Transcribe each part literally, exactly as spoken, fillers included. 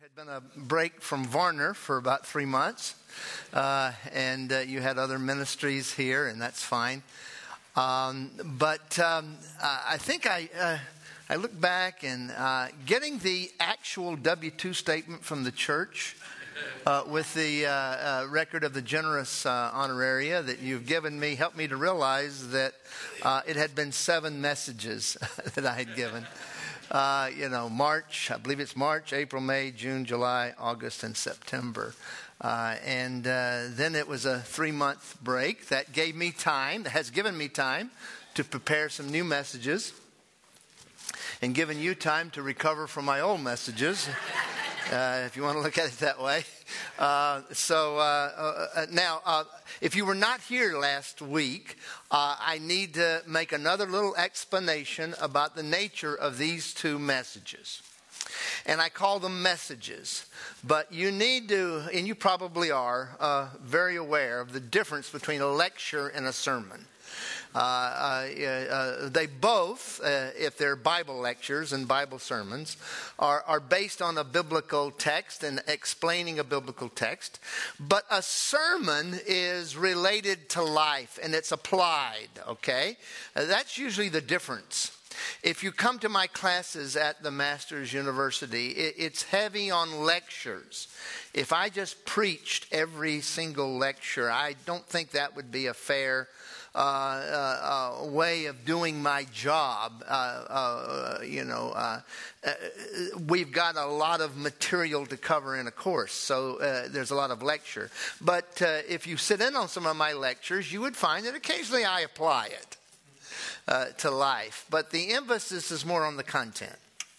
had been a break from Varner for about three months, uh, and uh, you had other ministries here, and that's fine. Um, but um, I think I uh, I look back and uh, getting the actual W two statement from the church uh, with the uh, uh, record of the generous uh, honoraria that you've given me helped me to realize that uh, it had been seven messages that I had given. Uh, you know, March, I believe it's March, April, May, June, July, August, and September. Uh, and uh, then it was a three-month break. That gave me time, that has given me time to prepare some new messages and given you time to recover from my old messages, uh, if you want to look at it that way. Uh, so uh, uh, now, uh, if you were not here last week, uh, I need to make another little explanation about the nature of these two messages. And I call them messages. But you need to, and you probably are, uh, very aware of the difference between a lecture and a sermon. Uh, uh, uh, they both, uh, if they're Bible lectures and Bible sermons, are, are based on a biblical text and explaining a biblical text. But a sermon is related to life and it's applied, okay? Uh, that's usually the difference. If you come to my classes at the Masters University, it, it's heavy on lectures. If I just preached every single lecture, I don't think that would be a fair Uh, uh, uh, way of doing my job. Uh, uh, you know, uh, uh, we've got a lot of material to cover in a course, so uh, there's a lot of lecture. But uh, if you sit in on some of my lectures, you would find that occasionally I apply it uh, to life. But the emphasis is more on the content.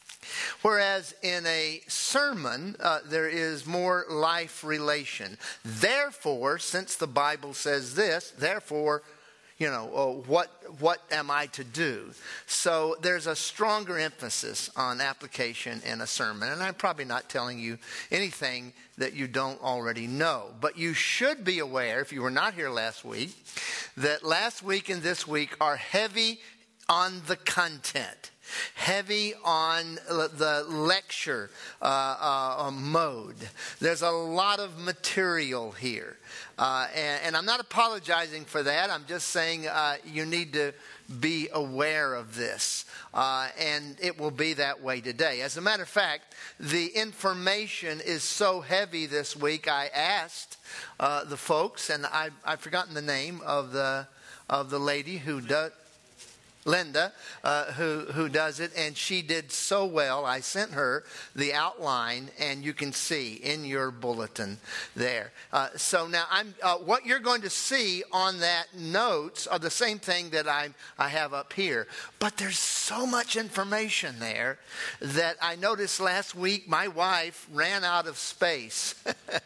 Whereas in a sermon, uh, there is more life relation. Therefore, since the Bible says this, therefore, You know, uh, what what am I to do? So there's a stronger emphasis on application in a sermon. And I'm probably not telling you anything that you don't already know. But you should be aware, if you were not here last week, that last week and this week are heavy on the content. Heavy on the lecture uh, uh, mode. There's a lot of material here. Uh, and, and I'm not apologizing for that. I'm just saying uh, you need to be aware of this. Uh, and it will be that way today. As a matter of fact, the information is so heavy this week, I asked uh, the folks, and I, I've forgotten the name of the, of the lady who does... Linda, uh, who who does it, and she did so well. I sent her the outline, and you can see in your bulletin there. Uh, so now, I'm uh, what you're going to see on that notes are the same thing that I I have up here. But there's so much information there that I noticed last week my wife ran out of space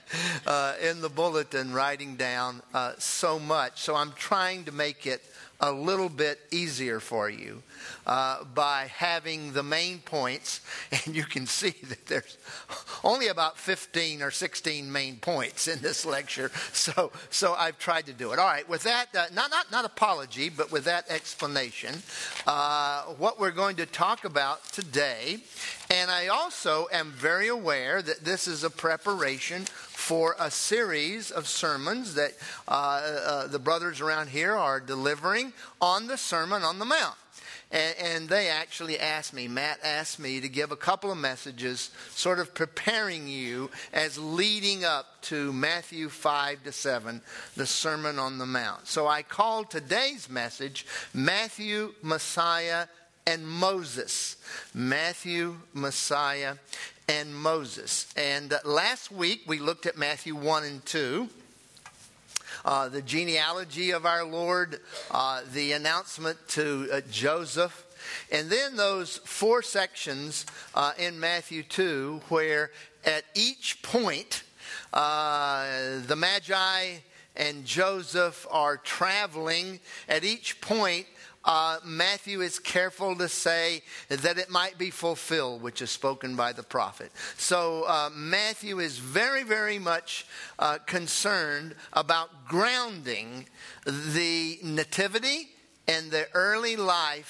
uh, in the bulletin, writing down uh, so much. So I'm trying to make it a little bit easier for you uh, by having the main points. And you can see that there's only about fifteen or sixteen main points in this lecture. So so I've tried to do it. All right, with that, uh, not, not, not apology, but with that explanation, uh, what we're going to talk about today, and I also am very aware that this is a preparation for a series of sermons that uh, uh, the brothers around here are delivering on the Sermon on the Mount. And, and they actually asked me, Matt asked me to give a couple of messages sort of preparing you as leading up to Matthew five to seven, the Sermon on the Mount. So I called today's message, Matthew, Messiah, and Moses. Matthew, Messiah, and Moses. And uh, last week we looked at Matthew one and two. Uh, the genealogy of our Lord, uh, the announcement to uh, Joseph, and then those four sections uh, in Matthew two where at each point uh, the Magi and Joseph are traveling. At each point Uh, Matthew is careful to say that it might be fulfilled, which is spoken by the prophet. So uh, Matthew is very, very much uh, concerned about grounding the nativity and the early life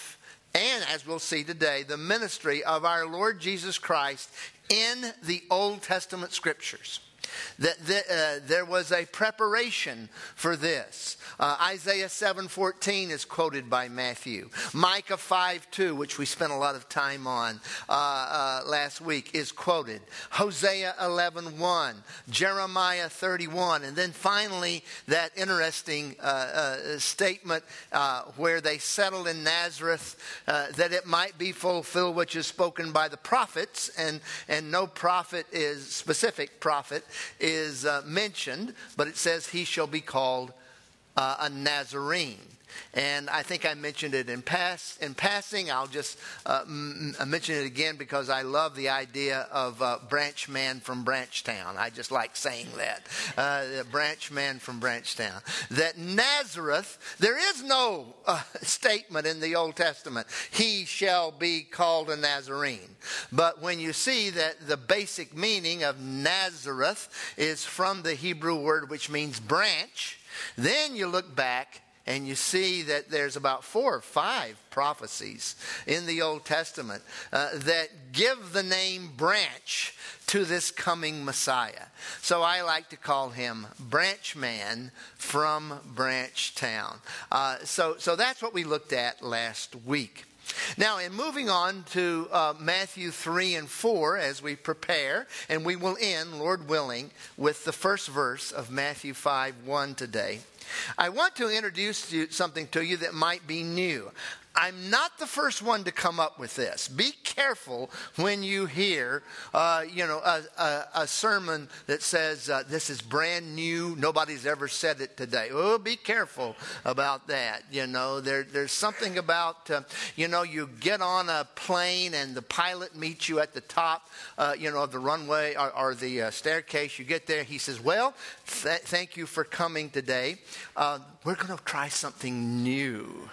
and, as we'll see today, the ministry of our Lord Jesus Christ in the Old Testament Scriptures. That, that uh, there was a preparation for this. Uh, Isaiah seven fourteen is quoted by Matthew. Micah five two, which we spent a lot of time on uh, uh, last week, is quoted. Hosea eleven one, Jeremiah thirty-one, and then finally that interesting uh, uh, statement uh, where they settled in Nazareth uh, that it might be fulfilled which is spoken by the prophets, and, and no prophet is, specific prophet, is uh, mentioned, but it says he shall be called uh, a Nazarene. And I think I mentioned it in pass in passing. I'll just uh, m- mention it again because I love the idea of uh, branch man from Branchtown. I just like saying that. Uh, branch man from Branchtown. That Nazareth, there is no uh, statement in the Old Testament, he shall be called a Nazarene. But when you see that the basic meaning of Nazareth is from the Hebrew word which means branch, then you look back and you see that there's about four or five prophecies in the Old Testament uh, that give the name branch to this coming Messiah. So I like to call him Branch Man from Branchtown. Uh, so, so that's what we looked at last week. Now, in moving on to uh, Matthew three and four as we prepare, and we will end, Lord willing, with the first verse of Matthew five one today. I want to introduce you, something to you that might be new. I'm not the first one to come up with this. Be careful when you hear, uh, you know, a, a, a sermon that says uh, this is brand new. Nobody's ever said it today. Oh, be careful about that. You know, there, there's something about, uh, you know, you get on a plane and the pilot meets you at the top, uh, you know, of the runway or, or the uh, staircase. You get there. He says, well, th- thank you for coming today. Uh, we're going to try something new.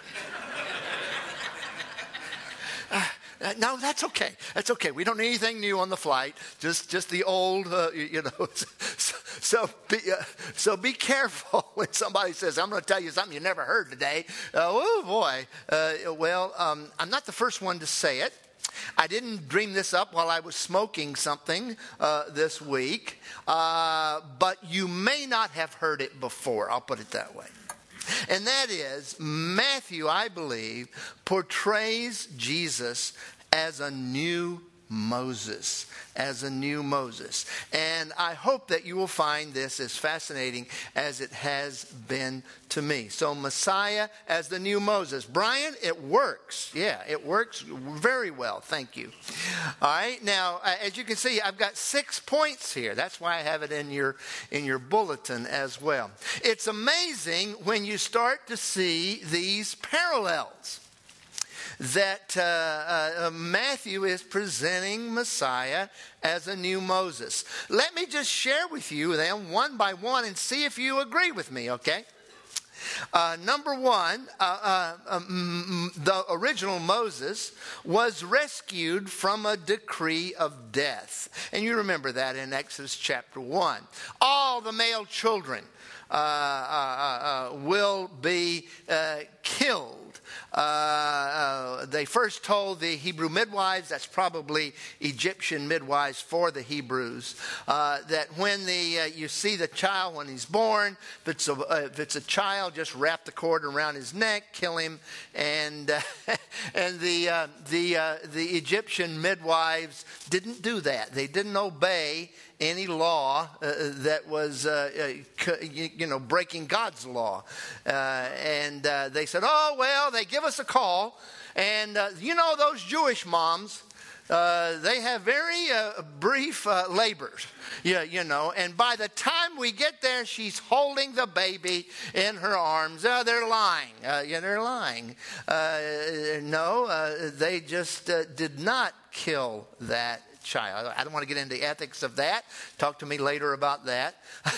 Uh, uh, no, that's okay. That's okay. We don't need anything new on the flight. Just, just the old, uh, you, you know. So, so, be, uh, so be careful when somebody says, "I'm going to tell you something you never heard today." Uh, oh boy. Uh, well, um, I'm not the first one to say it. I didn't dream this up while I was smoking something uh, this week, uh, but you may not have heard it before. I'll put it that way. And that is, Matthew, I believe, portrays Jesus as a new Moses, as a new Moses. And I hope that you will find this as fascinating as it has been to me. So Messiah as the new Moses. Brian, it works. Yeah, it works very well. Thank you. All right. Now, as you can see, I've got six points here. That's why I have it in your in your bulletin as well. It's amazing when you start to see these parallels. That uh, uh, Matthew is presenting Messiah as a new Moses. Let me just share with you them one by one and see if you agree with me, okay? Uh, number one, uh, uh, um, the original Moses was rescued from a decree of death. And you remember that in Exodus chapter one. All the male children uh, uh, uh, will be uh, killed. Uh, uh, they first told the Hebrew midwives, that's probably Egyptian midwives for the Hebrews, uh, that when the uh, you see the child when he's born, if it's, a, uh, if it's a child, just wrap the cord around his neck, kill him, and uh, and the uh, the uh, the Egyptian midwives didn't do that. They didn't obey any law uh, that was, uh, uh, you, you know, breaking God's law. Uh, and uh, they said, oh, well, they give us a call. And, uh, you know, those Jewish moms, uh, they have very uh, brief uh, labors, yeah, you know. And by the time we get there, she's holding the baby in her arms. Uh, they're lying. Uh, yeah, they're lying. Uh, no, uh, they just uh, did not kill that child. I don't want to get into the ethics of that. Talk to me later about that.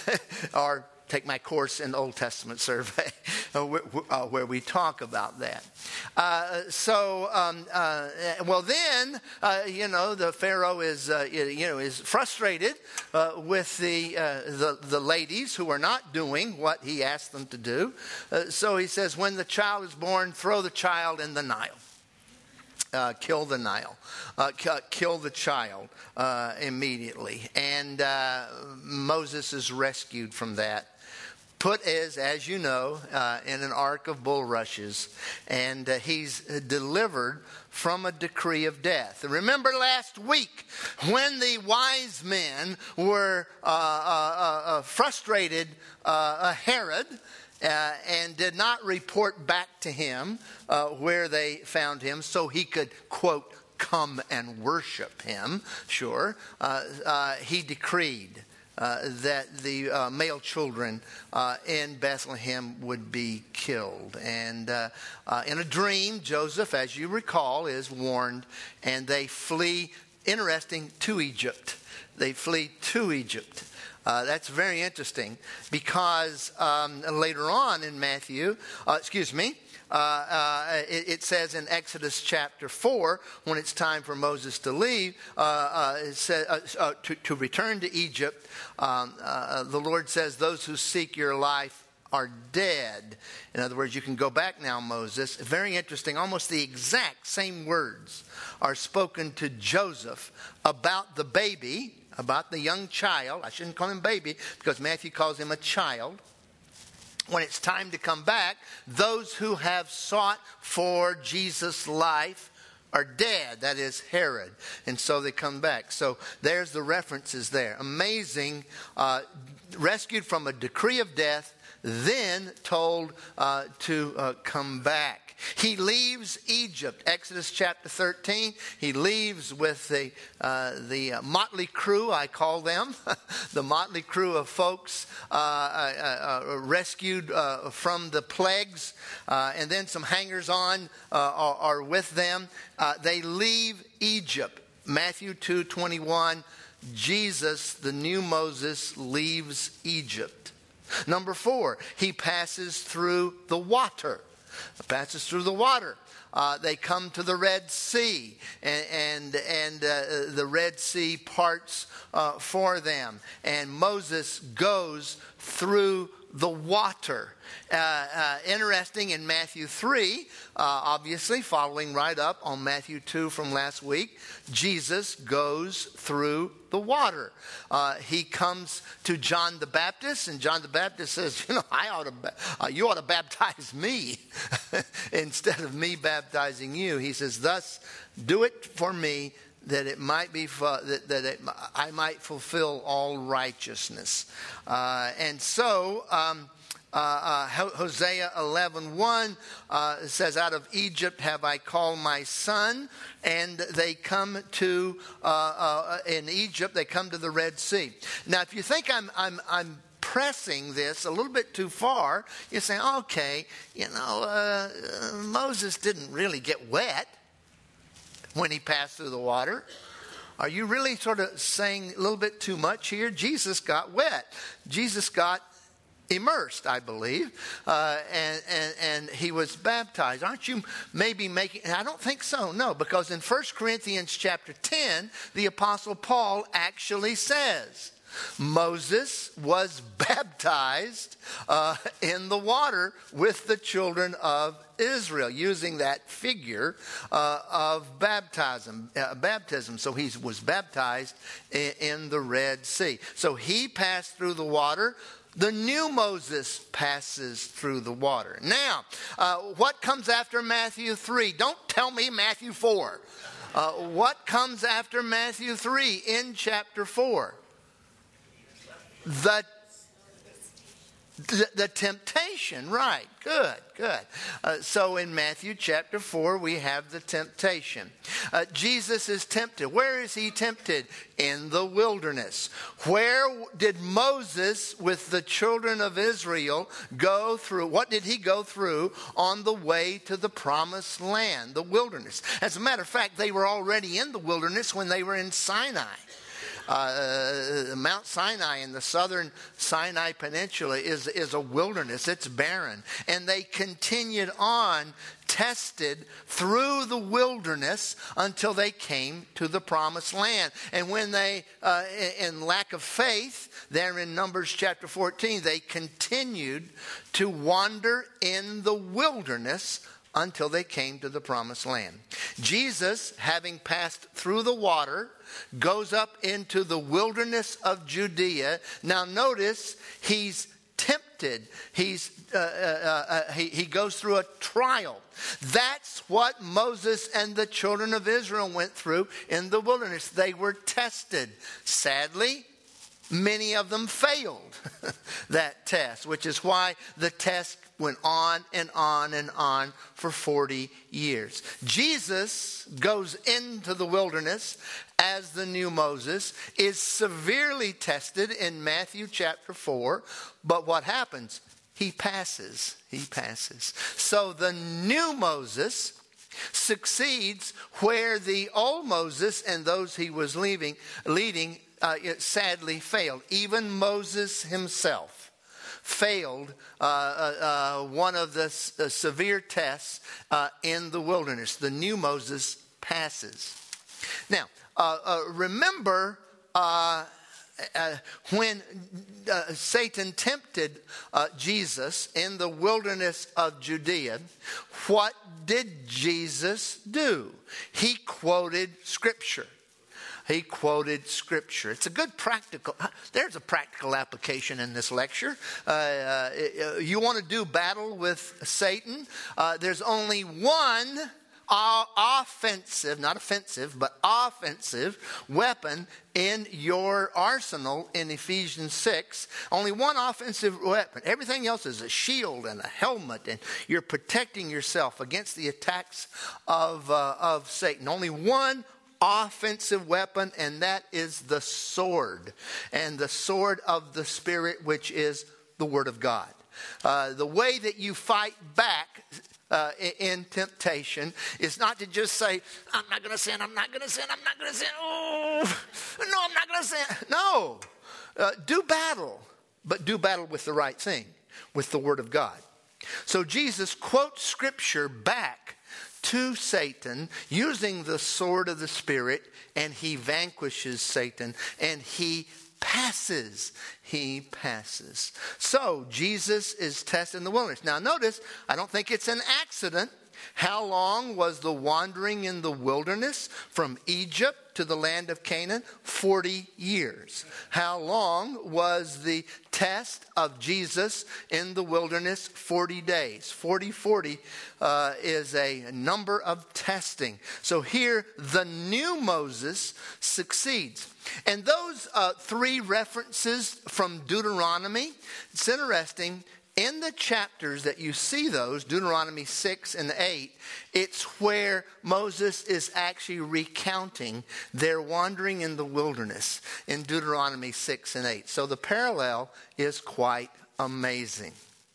Or take my course in Old Testament survey where we talk about that. Uh, so, um, uh, well then, uh, you know, the Pharaoh is, uh, you know, is frustrated uh, with the, uh, the the ladies who are not doing what he asked them to do. Uh, so he says, when the child is born, throw the child in the Nile. Uh, kill the Nile, uh, kill the child uh, immediately. And uh, Moses is rescued from that. Put as, as you know, uh, in an ark of bulrushes. And uh, he's delivered from a decree of death. Remember last week when the wise men were uh, uh, uh, frustrated uh, Herod, Uh, and did not report back to him uh, where they found him so he could, quote, come and worship him. Sure. Uh, uh, he decreed uh, that the uh, male children uh, in Bethlehem would be killed. And uh, uh, in a dream, Joseph, as you recall, is warned, and they flee, interesting, to Egypt. They flee to Egypt. Uh, that's very interesting because um, later on in Matthew, uh, excuse me, uh, uh, it, it says in Exodus chapter four, when it's time for Moses to leave, uh, uh, it says, uh, uh, to, to return to Egypt, um, uh, the Lord says, those who seek your life are dead. In other words, you can go back now, Moses. Very interesting. Almost the exact same words are spoken to Joseph about the baby, about the young child. I shouldn't call him baby because Matthew calls him a child. When it's time to come back, those who have sought for Jesus' life are dead. That is Herod. And so they come back. So there's the references there. Amazing. Uh, rescued from a decree of death, then told uh, to uh, come back. He leaves Egypt, Exodus chapter thirteen. He leaves with the uh, the uh, motley crew, I call them, the motley crew of folks uh, uh, uh, rescued uh, from the plagues, uh, and then some hangers-on uh, are, are with them. Uh, they leave Egypt. Matthew two twenty-one, Jesus, the new Moses, leaves Egypt. Number four, he passes through the water. Passes through the water. Uh, they come to the Red Sea, and and, and uh, the Red Sea parts uh, for them. And Moses goes through the water. Uh, uh, interesting in Matthew three, uh, obviously following right up on Matthew two from last week, Jesus goes through the water. Uh, he comes to John the Baptist, and John the Baptist says, you know, I ought to, uh, you ought to baptize me instead of me baptizing you. He says, thus do it for me, that it might be that, that it, I might fulfill all righteousness. Uh, and so um, uh, uh, Hosea eleven one uh, says, out of Egypt have I called my son. And they come to uh, uh, in Egypt. They come to the Red Sea. Now, if you think I'm I'm I'm pressing this a little bit too far, you say, okay, you know, uh, Moses didn't really get wet when he passed through the water. Are you really sort of saying a little bit too much here? Jesus got wet. Jesus got immersed, I believe, uh, and, and and he was baptized. Aren't you maybe making, I don't think so, no, because in First Corinthians chapter ten, the Apostle Paul actually says, Moses was baptized uh, in the water with the children of Israel, using that figure uh, of baptism. Uh, baptism. So he was baptized in, in the Red Sea. So he passed through the water. The new Moses passes through the water. Now, uh, what comes after Matthew three? Don't tell me Matthew four. Uh, what comes after Matthew three in chapter four? The, the, the temptation, right. Good, good. Uh, so in Matthew chapter four, we have the temptation. Uh, Jesus is tempted. Where is he tempted? In the wilderness. Where did Moses with the children of Israel go through? What did he go through on the way to the promised land, the wilderness? As a matter of fact, they were already in the wilderness when they were in Sinai. Uh, Mount Sinai in the southern Sinai Peninsula is, is a wilderness. It's barren. And they continued on, tested through the wilderness until they came to the promised land. And when they, uh, in lack of faith, there in Numbers chapter fourteen, they continued to wander in the wilderness until they came to the promised land. Jesus, having passed through the water, goes up into the wilderness of Judea. Now notice, he's tempted. He's uh, uh, uh, he, he goes through a trial. That's what Moses and the children of Israel went through in the wilderness. They were tested. Sadly, many of them failed that test, which is why the test went on and on and on for forty years. Jesus goes into the wilderness as the new Moses, is severely tested in Matthew chapter four. But what happens? He passes. He passes. So the new Moses succeeds where the old Moses and those he was leaving, leading uh, it sadly failed. Even Moses himself failed uh, uh, uh, one of the uh, severe tests uh, in the wilderness. The new Moses passes. Now, uh, uh, remember uh, uh, when uh, Satan tempted uh, Jesus in the wilderness of Judea, what did Jesus do? He quoted Scripture. He quoted Scripture. It's a good practical, there's a practical application in this lecture. Uh, uh, you want to do battle with Satan? Uh, there's only one uh, offensive, not offensive, but offensive weapon in your arsenal in Ephesians six. Only one offensive weapon. Everything else is a shield and a helmet, and you're protecting yourself against the attacks of, uh, of Satan. Only one offensive weapon, and that is the sword, and the sword of the Spirit, which is the Word of God. Uh, the way that you fight back uh, in temptation is not to just say, I'm not going to sin, I'm not going to sin, I'm not going to sin. Oh, no, I'm not going to sin. No, uh, do battle, but do battle with the right thing, with the Word of God. So Jesus quotes Scripture back to Satan using the sword of the Spirit, and he vanquishes Satan, and he passes. He passes. So Jesus is tested in the wilderness. Now notice, I don't think it's an accident. How long was the wandering in the wilderness from Egypt to the land of Canaan? forty years. How long was the test of Jesus in the wilderness? forty days. forty, forty uh, is a number of testing. So here the new Moses succeeds. And those uh, three references from Deuteronomy, it's interesting. In the chapters that you see those, Deuteronomy six and eight, it's where Moses is actually recounting their wandering in the wilderness in Deuteronomy six and eight. So the parallel is quite amazing.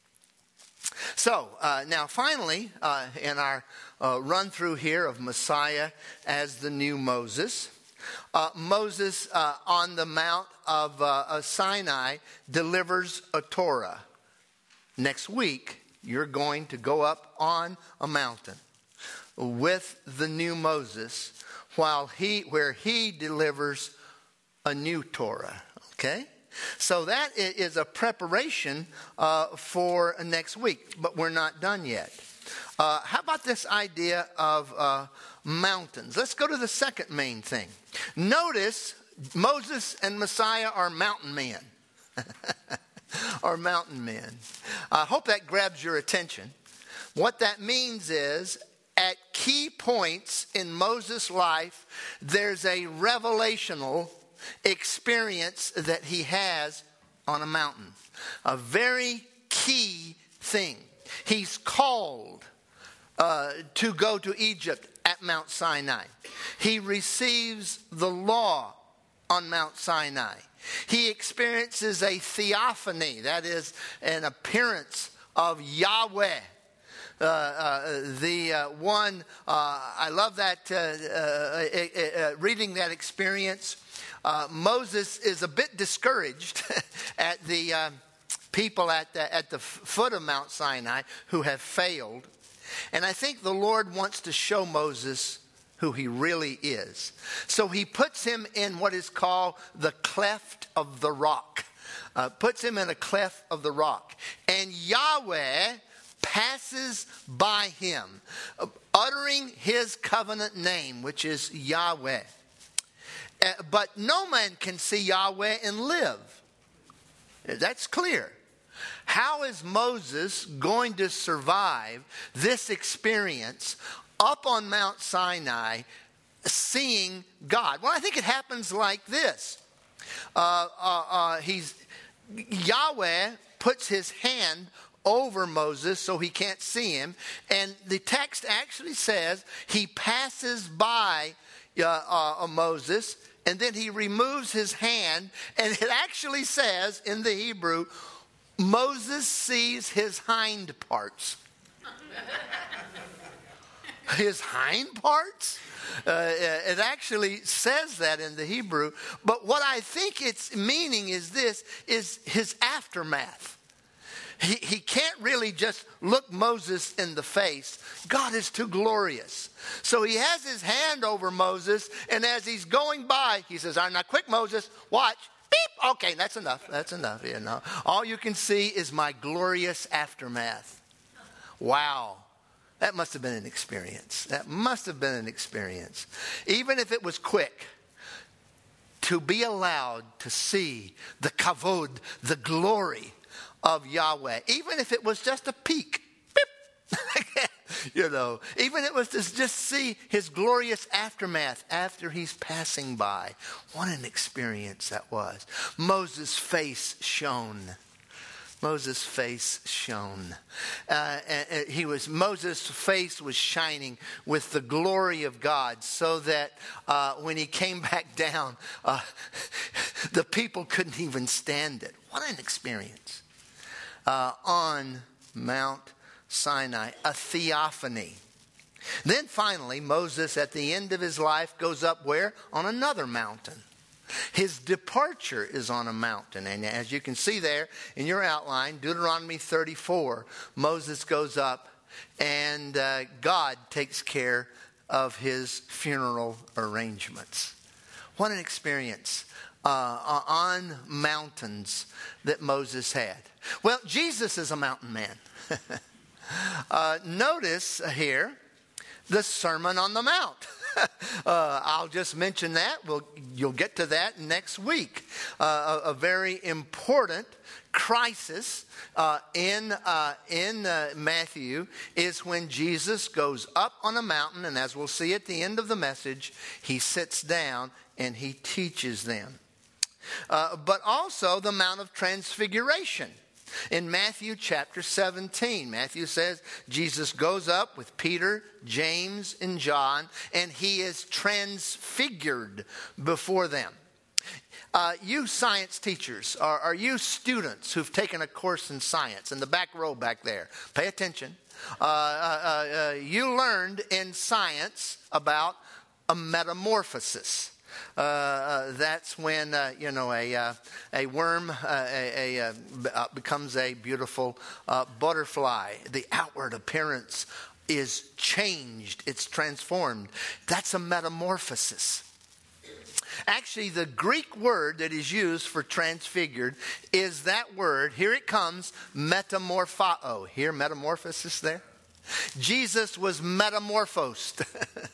So uh, now finally, uh, in our uh, run through here of Messiah as the new Moses, uh, Moses uh, on the Mount of uh, Sinai delivers a Torah. Next week, you're going to go up on a mountain with the new Moses while he, where he delivers a new Torah. Okay? So that is a preparation uh, for next week, but we're not done yet. Uh, how about this idea of uh, mountains? Let's go to the second main thing. Notice Moses and Messiah are mountain men. Are mountain men. I hope that grabs your attention. What that means is, at key points in Moses' life, there's a revelational experience that he has on a mountain. A very key thing. He's called uh, to go to Egypt at Mount Sinai. He receives the law on Mount Sinai. He experiences a theophany, that is an appearance of Yahweh. Uh, uh, the uh, one, uh, I love that, uh, uh, uh, uh, reading that experience. Uh, Moses is a bit discouraged at the uh, people at the, at the foot of Mount Sinai who have failed. And I think the Lord wants to show Moses who he really is. So he puts him in what is called the cleft of the rock. Uh, puts him in a cleft of the rock. And Yahweh passes by him, uttering his covenant name, which is Yahweh. Uh, but no man can see Yahweh and live. That's clear. How is Moses going to survive this experience up on Mount Sinai, seeing God? Well, I think it happens like this. Uh, uh, uh, he's Yahweh puts his hand over Moses so he can't see him. And the text actually says he passes by uh, uh, Moses, and then he removes his hand. And it actually says in the Hebrew, Moses sees his hind parts. His hind parts? Uh, it actually says that in the Hebrew. But what I think its meaning is this, is his aftermath. He, he can't really just look Moses in the face. God is too glorious. So he has his hand over Moses, and as he's going by, he says, all right, now quick, Moses, watch. Beep. Okay, that's enough. That's enough. You know, all you can see is my glorious aftermath. Wow. That must have been an experience. That must have been an experience. Even if it was quick, to be allowed to see the kavod, the glory of Yahweh, even if it was just a peek, beep, you know, even if it was to just see his glorious aftermath after he's passing by. What an experience that was. Moses' face shone. Moses' face shone. Uh, and he was Moses' face was shining with the glory of God, so that uh, when he came back down, uh, the people couldn't even stand it. What an experience! Uh, on Mount Sinai, a theophany. Then finally, Moses, at the end of his life, goes up where? On another mountain. His departure is on a mountain. And as you can see there in your outline, Deuteronomy thirty-four, Moses goes up and uh, God takes care of his funeral arrangements. What an experience uh, on mountains that Moses had. Well, Jesus is a mountain man. uh, notice here the Sermon on the Mount. uh, I'll just mention that. We'll, you'll get to that next week. Uh, a, a very important crisis uh, in uh, in uh, Matthew is when Jesus goes up on a mountain, and as we'll see at the end of the message, he sits down and he teaches them. Uh, but also the Mount of Transfiguration. In Matthew chapter seventeen, Matthew says Jesus goes up with Peter, James, and John, and he is transfigured before them. Uh, you science teachers, or, or you students who've taken a course in science, in the back row back there, pay attention. Uh, uh, uh, you learned in science about a metamorphosis. Uh, uh, that's when uh, you know a uh, a worm uh, a, a, uh, becomes a beautiful uh, butterfly. The outward appearance is changed; it's transformed. That's a metamorphosis. Actually, the Greek word that is used for transfigured is that word. Here it comes, metamorphao. Here, metamorphosis there. Jesus was metamorphosed.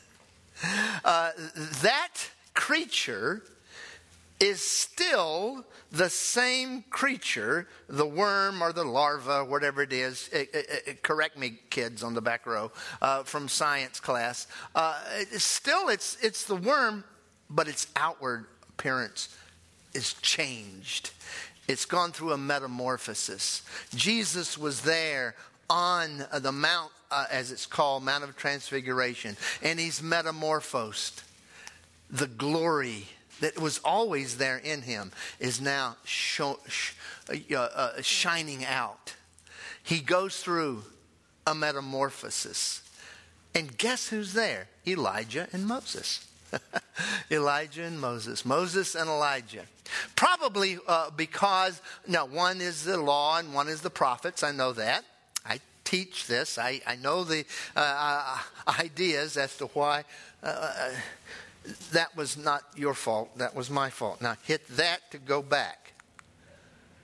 uh, that creature is still the same creature, the worm or the larva, whatever it is. It, it, it, correct me, kids on the back row, uh, from science class. Uh, it's still, it's it's the worm, but its outward appearance is changed. It's gone through a metamorphosis. Jesus was there on the mount, uh, as it's called, Mount of Transfiguration, and he's metamorphosed. The glory that was always there in him is now show, sh- uh, uh, shining out. He goes through a metamorphosis. And guess who's there? Elijah and Moses. Elijah and Moses. Moses and Elijah. Probably uh, because, no, one is the law and one is the prophets. I know that. I teach this. I, I know the uh, ideas as to why... Uh, That was not your fault. That was my fault. Now hit that to go back.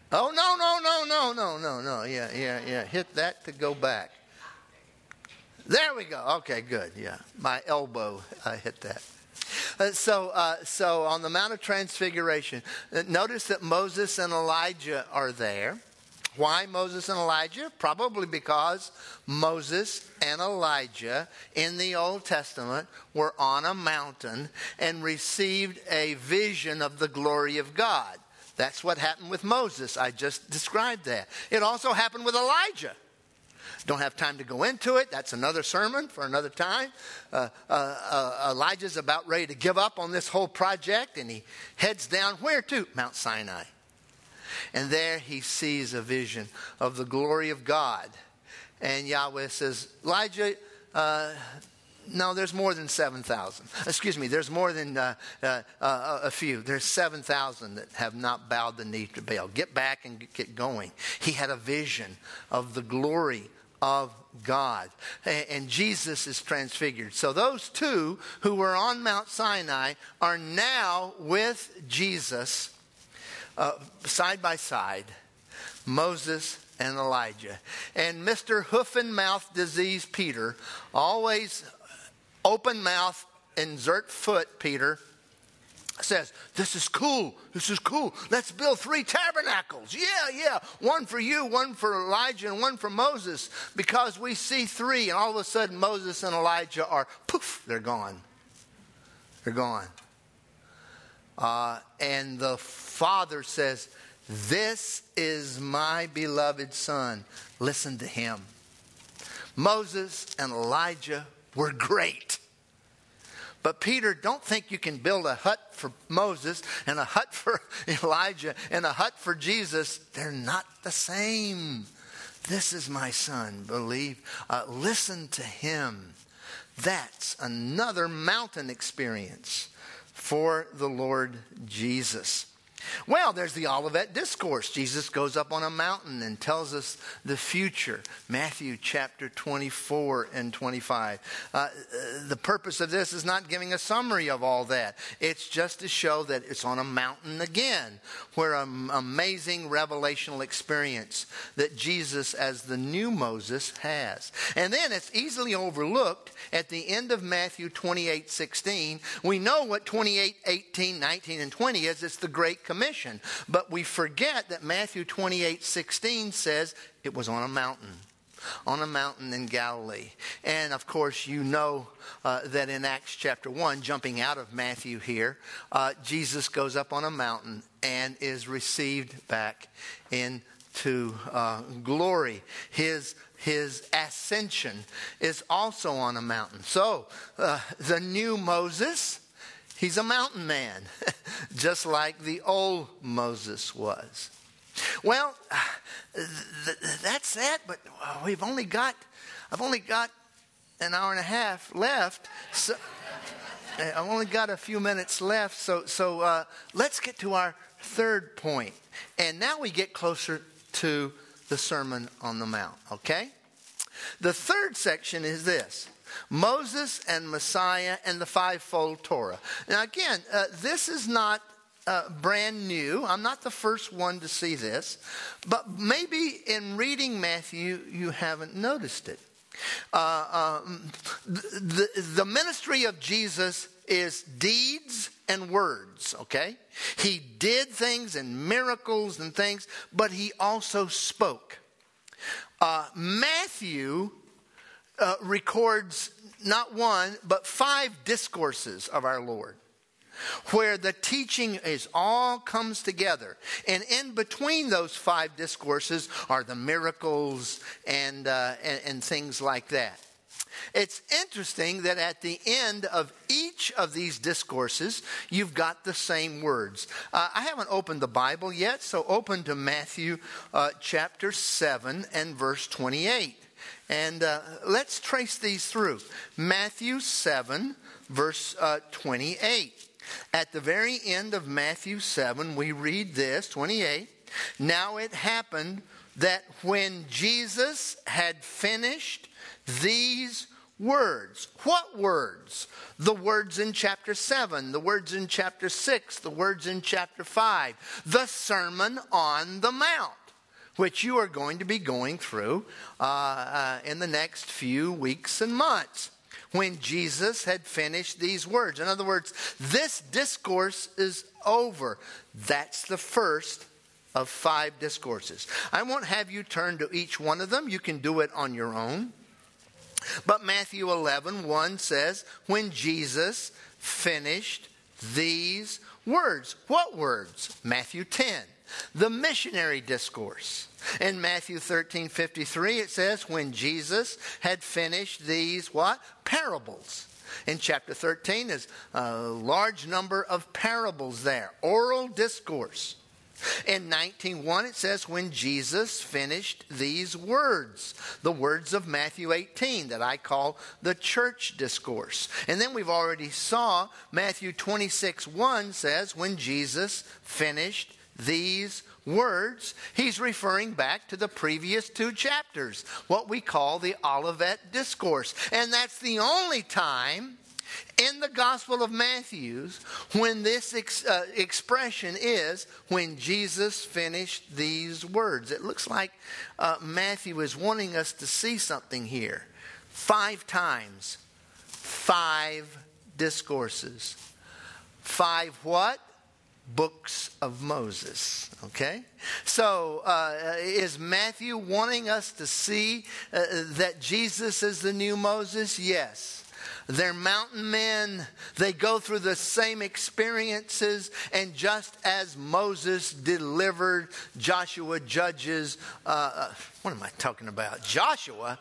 Oh, no, no, no, no, no, no, no. Yeah, yeah, yeah. Hit that to go back. There we go. Okay, good. Yeah. My elbow uh, hit that. Uh, so, uh, so on the Mount of Transfiguration, uh, notice that Moses and Elijah are there. Why Moses and Elijah? Probably because Moses and Elijah in the Old Testament were on a mountain and received a vision of the glory of God. That's what happened with Moses. I just described that. It also happened with Elijah. Don't have time to go into it. That's another sermon for another time. Uh, uh, uh, Elijah's about ready to give up on this whole project, and he heads down where to? Mount Sinai. And there he sees a vision of the glory of God. And Yahweh says, Elijah, uh, no, there's more than seven thousand. Excuse me, there's more than uh, uh, uh, a few. There's seven thousand that have not bowed the knee to Baal. Get back and get going. He had a vision of the glory of God. And Jesus is transfigured. So those two who were on Mount Sinai are now with Jesus uh, side by side, Moses and Elijah. And Mister Hoof and Mouth Disease Peter, always open mouth, insert foot Peter, says, this is cool, this is cool. Let's build three tabernacles. Yeah, yeah. One for you, one for Elijah, and one for Moses. Because we see three, and all of a sudden Moses and Elijah are, poof, they're gone. They're gone. Uh, and the Father says, this is my beloved Son. Listen to him. Moses and Elijah were great. But Peter, don't think you can build a hut for Moses and a hut for Elijah and a hut for Jesus. They're not the same. This is my Son, believe. Uh, listen to him. That's another mountain experience for the Lord Jesus. Well, there's the Olivet Discourse. Jesus goes up on a mountain and tells us the future. Matthew chapter twenty-four and twenty-five. Uh, the purpose of this is not giving a summary of all that. It's just to show that it's on a mountain again, where an amazing revelational experience that Jesus as the new Moses has. And then it's easily overlooked at the end of Matthew twenty-eight sixteen. We know what twenty-eight, eighteen, nineteen, and twenty is. It's the Great Commission. Commission, but we forget that Matthew twenty-eight sixteen says it was on a mountain, on a mountain in Galilee. And of course, you know uh, that in Acts chapter one, jumping out of Matthew here, uh, Jesus goes up on a mountain and is received back into uh, glory. His His ascension is also on a mountain. So uh, the new Moses, he's a mountain man, just like the old Moses was. Well, th- th- that's it, but we've only got, I've only got an hour and a half left. So I've only got a few minutes left, so, so uh, let's get to our third point. And now we get closer to the Sermon on the Mount, okay? The third section is this. Moses and Messiah and the fivefold Torah. Now again, uh, this is not uh, brand new. I'm not the first one to see this. But maybe in reading Matthew, you haven't noticed it. Uh, um, the, the ministry of Jesus is deeds and words, okay? He did things and miracles and things, but he also spoke. Uh, Matthew Uh, records not one, but five discourses of our Lord, where the teaching is all comes together. And in between those five discourses are the miracles and, uh, and, and things like that. It's interesting that at the end of each of these discourses, you've got the same words. Uh, I haven't opened the Bible yet, so open to Matthew uh, chapter seven and verse twenty-eight. And uh, let's trace these through. Matthew seven, verse uh, twenty-eight. At the very end of Matthew seven, we read this, twenty-eight. Now it happened that when Jesus had finished these words. What words? The words in chapter seven, the words in chapter six, the words in chapter five. The Sermon on the Mount, which you are going to be going through uh, uh, in the next few weeks and months. When Jesus had finished these words. In other words, this discourse is over. That's the first of five discourses. I won't have you turn to each one of them. You can do it on your own. But Matthew eleven one says, when Jesus finished these words. What words? Matthew ten, the missionary discourse. In Matthew thirteen fifty-three, it says, when Jesus had finished these, what? Parables. In chapter thirteen, there's a large number of parables there. Oral discourse. In nineteen one, it says, when Jesus finished these words. The words of Matthew eighteen that I call the church discourse. And then we've already saw Matthew twenty-six one says, when Jesus finished these words. He's referring back to the previous two chapters, what we call the Olivet Discourse. And that's the only time in the Gospel of Matthew when this ex, uh, expression is, when Jesus finished these words. It looks like uh, Matthew is wanting us to see something here. Five times, five discourses. Five what? Books of Moses. Okay? So, uh, is Matthew wanting us to see uh, that Jesus is the new Moses? Yes. They're mountain men. They go through the same experiences. And just as Moses delivered Joshua, Judges, uh, uh, what am I talking about? Joshua.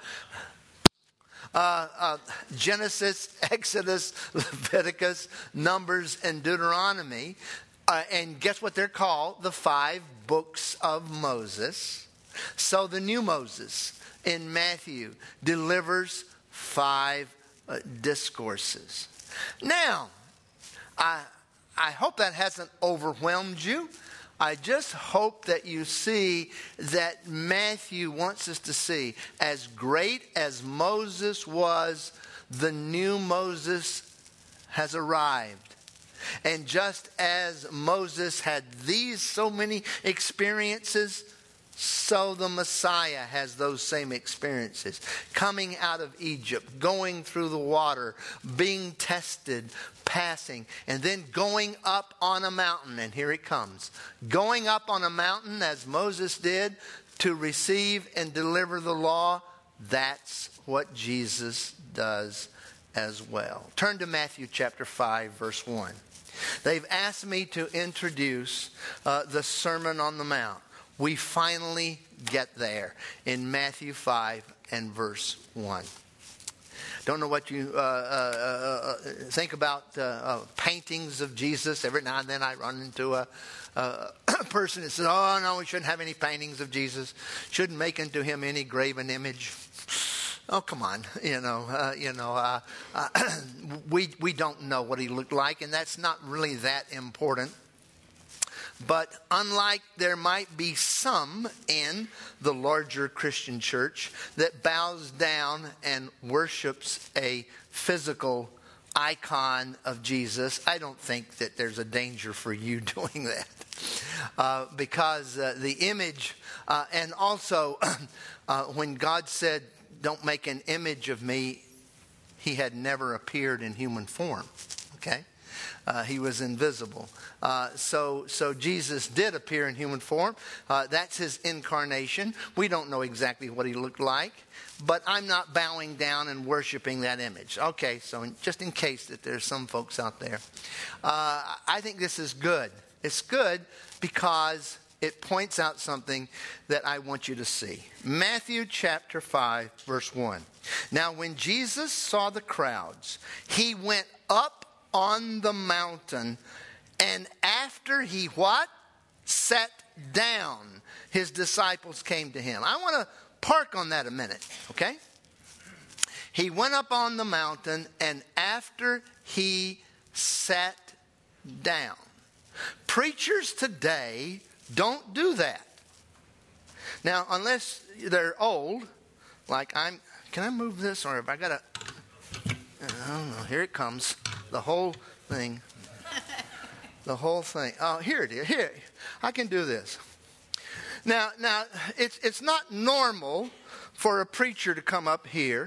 Uh, uh, Genesis, Exodus, Leviticus, Numbers, and Deuteronomy. Uh, and guess what they're called? The five books of Moses. So the new Moses in Matthew delivers five uh, discourses. Now, I, I hope that hasn't overwhelmed you. I just hope that you see that Matthew wants us to see, as great as Moses was, the new Moses has arrived. And just as Moses had these so many experiences, so the Messiah has those same experiences. Coming out of Egypt, going through the water, being tested, passing, and then going up on a mountain. And here it comes. Going up on a mountain as Moses did to receive and deliver the law. That's what Jesus does as well. Turn to Matthew chapter five, verse one. They've asked me to introduce uh, the Sermon on the Mount. We finally get there in Matthew five and verse one. Don't know what you uh, uh, uh, think about uh, uh, paintings of Jesus. Every now and then I run into a, a person that says, oh, no, we shouldn't have any paintings of Jesus. Shouldn't make unto him any graven image. Oh, come on, you know, uh, you know, uh, uh, we we don't know what he looked like, and that's not really that important. But unlike there might be some in the larger Christian church that bows down and worships a physical icon of Jesus, I don't think that there's a danger for you doing that. Uh, because uh, the image, uh, and also uh, when God said, don't make an image of me, he had never appeared in human form. Okay? Uh, he was invisible. Uh, so, so Jesus did appear in human form. Uh, that's his incarnation. We don't know exactly what he looked like, but I'm not bowing down and worshiping that image. Okay, so in, just in case that there's some folks out there. Uh, I think this is good. It's good because it points out something that I want you to see. Matthew chapter five, verse one. Now, when Jesus saw the crowds, he went up on the mountain, and after he what? Sat down, his disciples came to him. I want to park on that a minute, okay? He went up on the mountain, and after he sat down. Preachers today don't do that. Now, unless they're old, like I'm, can I move this, or have I got to, I don't know. Here it comes. The whole thing. The whole thing. Oh, here it is. Here. I can do this. Now, now it's it's not normal for a preacher to come up here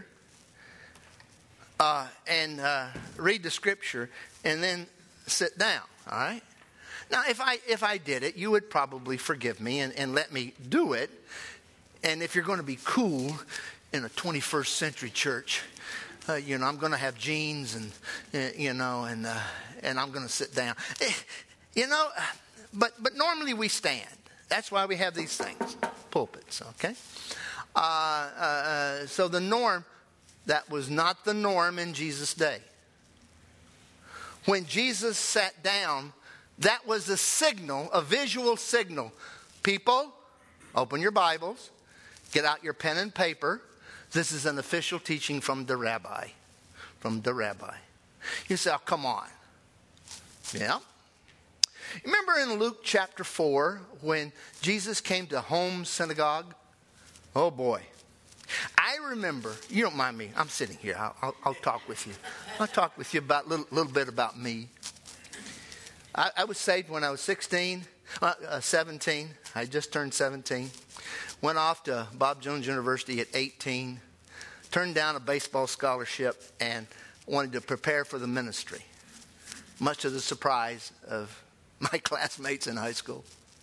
uh, and uh, read the scripture and then sit down. All right. Now, if I if I did it, you would probably forgive me and, and let me do it. And if you're going to be cool in a twenty-first century church, uh, you know, I'm going to have jeans and uh, you know, and uh, and I'm going to sit down. You know, but but normally we stand. That's why we have these things, pulpits. Okay. Uh, uh, so the norm, that was not the norm in Jesus' day. When Jesus sat down, that was a signal, a visual signal. People, open your Bibles, get out your pen and paper. This is an official teaching from the rabbi. From the rabbi. You say, oh, come on. Yeah. Remember in Luke chapter four, when Jesus came to Home Synagogue? Oh, boy. I remember, you don't mind me, I'm sitting here. I'll, I'll, I'll talk with you. I'll talk with you about a little, little bit about me. I, I was saved when I was sixteen, uh, uh, seventeen. I just turned seventeen. Went off to Bob Jones University at eighteen. Turned down a baseball scholarship and wanted to prepare for the ministry. Much to the surprise of my classmates in high school.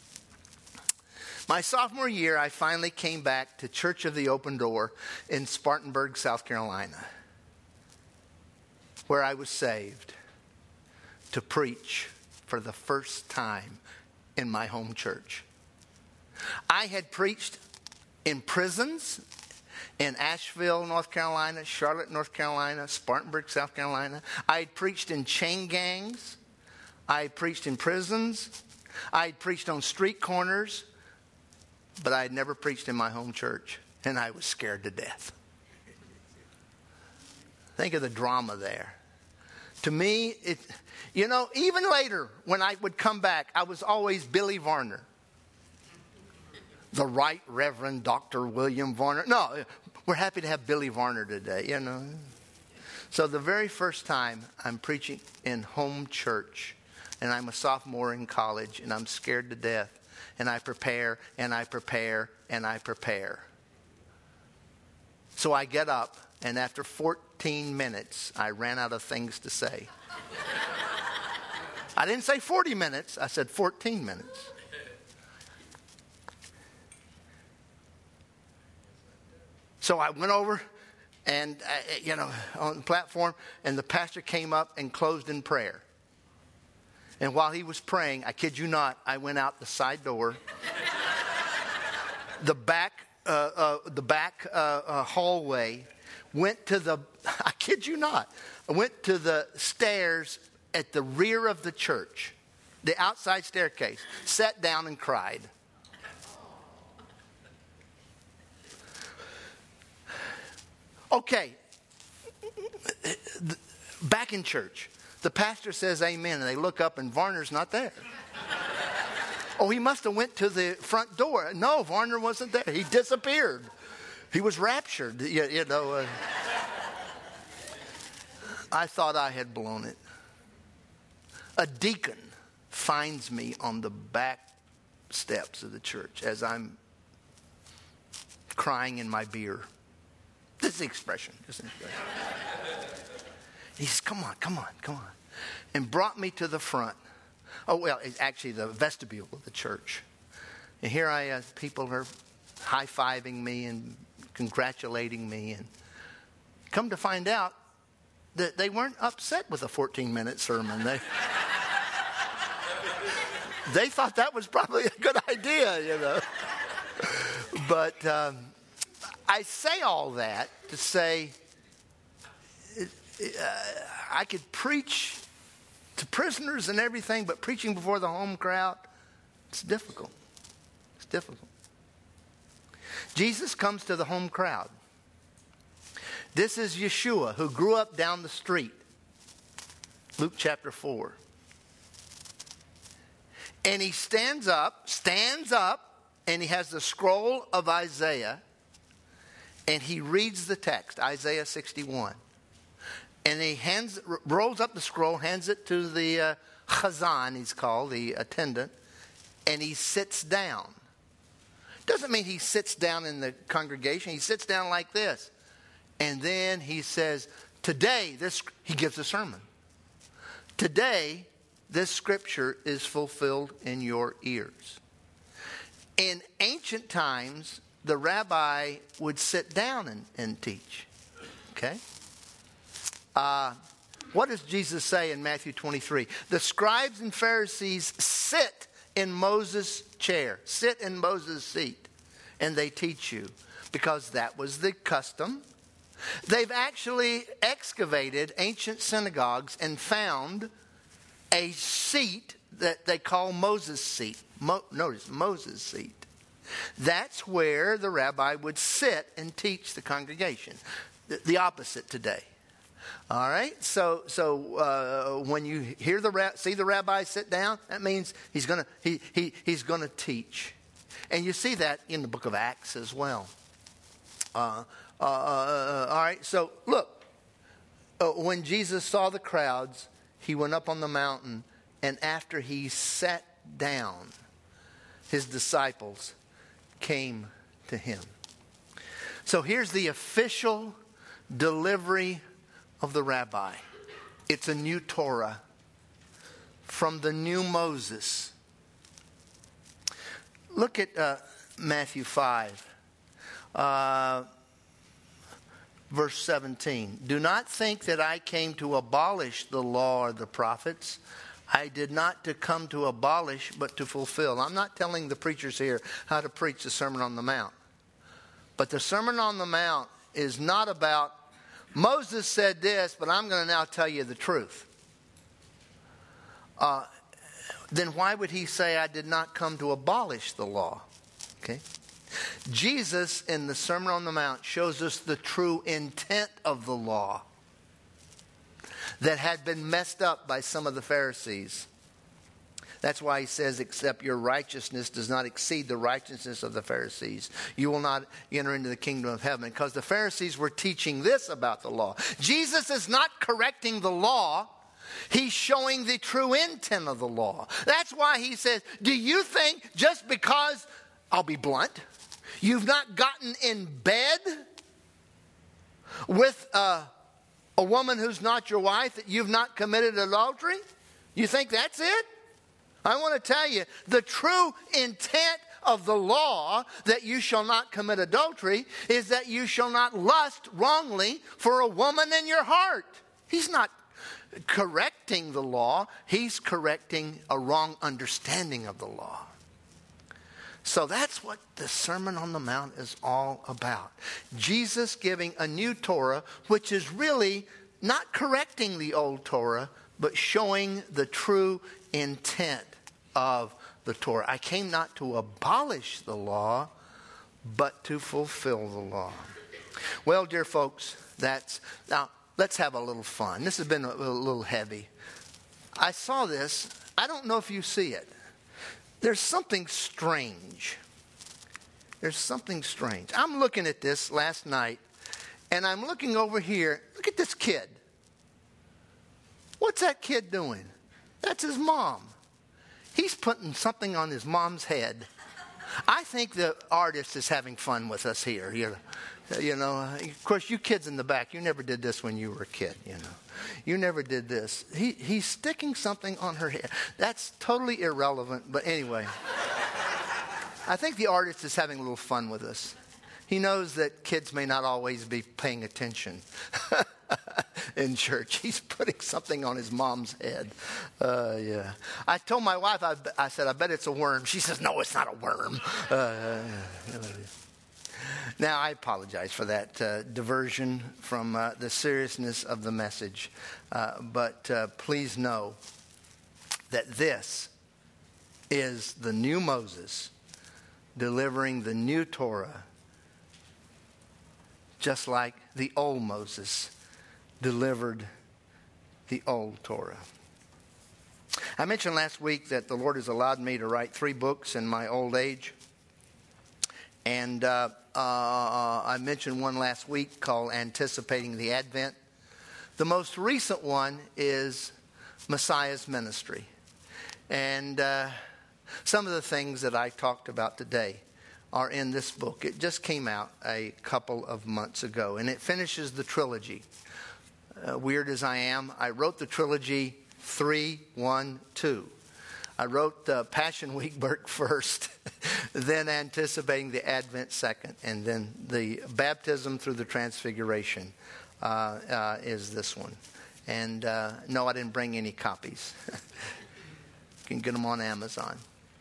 My sophomore year, I finally came back to Church of the Open Door in Spartanburg, South Carolina, where I was saved to preach for the first time in my home church. I had preached in prisons in Asheville, North Carolina, Charlotte, North Carolina, Spartanburg, South Carolina. I had preached in chain gangs. I had preached in prisons. I had preached on street corners. But I had never preached in my home church. And I was scared to death. Think of the drama there. To me, it, you know, even later when I would come back, I was always Billy Varner. The Right Reverend Doctor William Varner. No, we're happy to have Billy Varner today, you know. So the very first time I'm preaching in home church, and I'm a sophomore in college, and I'm scared to death, and I prepare, and I prepare, and I prepare. So I get up, and after fourteen minutes, I ran out of things to say. I didn't say forty minutes, I said fourteen minutes. So I went over and, uh, you know, on the platform, and the pastor came up and closed in prayer. And while he was praying, I kid you not, I went out the side door, the back, uh, uh, the back uh, uh, hallway, went to the, I kid you not, I went to the stairs at the rear of the church, the outside staircase, sat down and cried. Okay, back in church, the pastor says amen, and they look up and Varner's not there. Oh, he must have went to the front door. No, Varner wasn't there. He disappeared. He was raptured, you, you know. Uh, I thought I had blown it. A deacon finds me on the back steps of the church as I'm crying in my beer. This is the expression. This is the expression. He says, come on, come on, come on. And brought me to the front. Oh, well, it's actually the vestibule of the church. And here I am, people are high-fiving me and congratulating me. And come to find out that they weren't upset with a fourteen-minute sermon. They, they thought that was probably a good idea, you know. But um, I say all that to say uh, I could preach to prisoners and everything, but preaching before the home crowd, it's difficult. It's difficult. Jesus comes to the home crowd. This is Yeshua, who grew up down the street. Luke chapter four. And he stands up, stands up, and he has the scroll of Isaiah, and he reads the text, Isaiah sixty-one. And he hands, rolls up the scroll, hands it to the uh, chazan, he's called, the attendant, and he sits down. Doesn't mean he sits down in the congregation. He sits down like this. And then he says, today, this, he gives a sermon. Today, this scripture is fulfilled in your ears. In ancient times, the rabbi would sit down and, and teach. Okay? Uh, what does Jesus say in Matthew twenty-three? The scribes and Pharisees sit in Moses' chair, sit in Moses' seat, and they teach you, because that was the custom. They've actually excavated ancient synagogues and found a seat that they call Moses' seat. Mo- notice, Moses' seat. That's where the rabbi would sit and teach the congregation. The, the opposite today. All right, so so uh, when you hear the ra- see the rabbi sit down, that means he's gonna he he he's gonna teach, and you see that in the book of Acts as well. Uh, uh, uh, all right, so look, uh, when Jesus saw the crowds, he went up on the mountain, and after he sat down, his disciples came to him. So here's the official delivery of the rabbi. It's a new Torah from the new Moses. Look at uh, Matthew five, uh, verse seventeen. Do not think that I came to abolish the law or the prophets. I did not to come to abolish, but to fulfill. I'm not telling the preachers here how to preach the Sermon on the Mount. But the Sermon on the Mount is not about, Moses said this, but I'm going to now tell you the truth. Uh, then why would he say, I did not come to abolish the law? Okay. Jesus in the Sermon on the Mount shows us the true intent of the law that had been messed up by some of the Pharisees. That's why he says, except your righteousness does not exceed the righteousness of the Pharisees, you will not enter into the kingdom of heaven. Because the Pharisees were teaching this about the law. Jesus is not correcting the law. He's showing the true intent of the law. That's why he says, do you think just because, I'll be blunt, you've not gotten in bed with a, a woman who's not your wife, that you've not committed adultery? You think that's it? I want to tell you, the true intent of the law that you shall not commit adultery is that you shall not lust wrongly for a woman in your heart. He's not correcting the law. He's correcting a wrong understanding of the law. So that's what the Sermon on the Mount is all about. Jesus giving a new Torah, which is really not correcting the old Torah, but showing the true intent of the Torah. I came not to abolish the law, but to fulfill the law. Well, dear folks, that's... Now, let's have a little fun. This has been a, a little heavy. I saw this. I don't know if you see it. There's something strange. There's something strange. I'm looking at this last night, and I'm looking over here. Look at this kid. What's that kid doing? That's his mom. He's putting something on his mom's head. I think the artist is having fun with us here. You know, you know, of course, you kids in the back, you never did this when you were a kid, you know. You never did this. He, he's sticking something on her head. That's totally irrelevant, but anyway. I think the artist is having a little fun with us. He knows that kids may not always be paying attention in church. He's putting something on his mom's head. Uh, yeah. I told my wife, I, I said, I bet it's a worm. She says, no, it's not a worm. Uh, now, I apologize for that uh, diversion from uh, the seriousness of the message. Uh, but uh, please know that this is the new Moses delivering the new Torah, just like the old Moses delivered the old Torah. I mentioned last week that the Lord has allowed me to write three books in my old age. And uh, uh, I mentioned one last week called Anticipating the Advent. The most recent one is Messiah's Ministry. And uh, some of the things that I talked about today are in this book. It just came out a couple of months ago, and it finishes the trilogy. Uh, weird as I am, I wrote the trilogy three, one, two. I wrote the Passion Week work first, then anticipating the Advent second, and then the baptism through the Transfiguration uh, uh, is this one. And uh, no, I didn't bring any copies. You can get them on Amazon.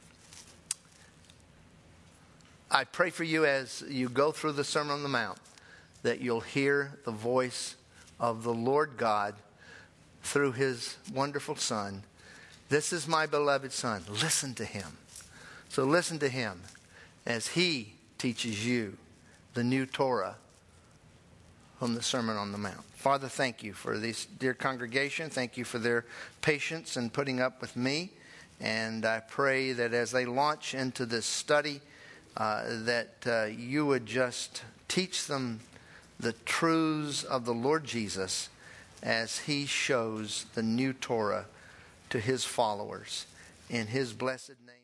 I pray for you as you go through the Sermon on the Mount that you'll hear the voice of the Lord God through his wonderful Son. This is my beloved Son. Listen to him. So listen to him as he teaches you the new Torah from the Sermon on the Mount. Father, thank you for this dear congregation. Thank you for their patience in putting up with me. And I pray that as they launch into this study, uh, that uh, you would just teach them the truths of the Lord Jesus as he shows the new Torah to his followers. In his blessed name.